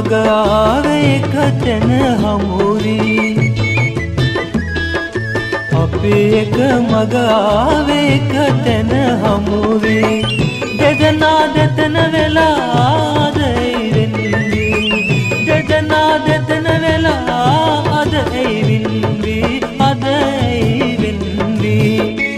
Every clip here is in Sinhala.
මග ආවේ එක තැන හමුවී අපි එක මග ආවේ එක තැන හමුවී දෙදෙනා දෙතන වෙලා දෙදෙනා දෙතන වෙලා අද ඇයි වින්වී අද ඇයි වින්වී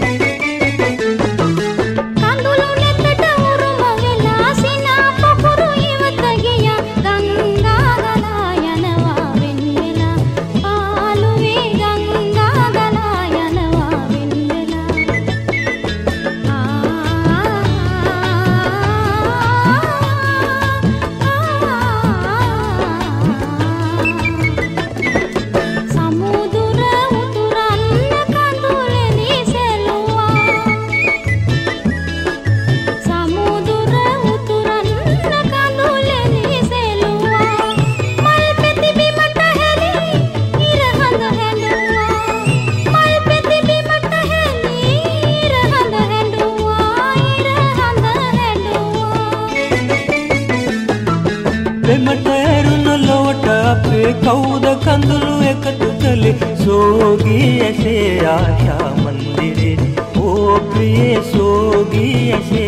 කඳුළු නෙතට උරුම වෙලා සිනා පොකුරු ඉවත ගියා ගංගා ගලා යනවා වෙන් වෙලා පාළුවේ ගංගා ගලා යනවා වෙන් වෙලා බෙමට ඇරුණ ලොවට අපේ කවුද කඳුළු එකතු කළේ සෝගී ඇසේ ආශා මන්දිරේ ඕ ප්‍රියේ සෝගී ඇසේ